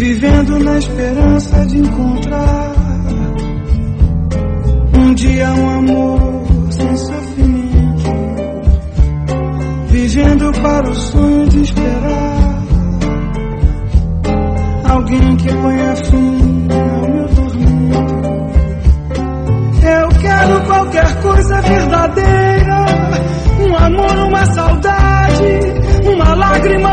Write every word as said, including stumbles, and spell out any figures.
vivendo na esperança de encontrar um dia um amor sem sofrimento, vivendo para o sonho de esperar alguém que ponha fim ao meu tormento. Eu quero qualquer coisa verdadeira, um amor, uma saudade, uma lágrima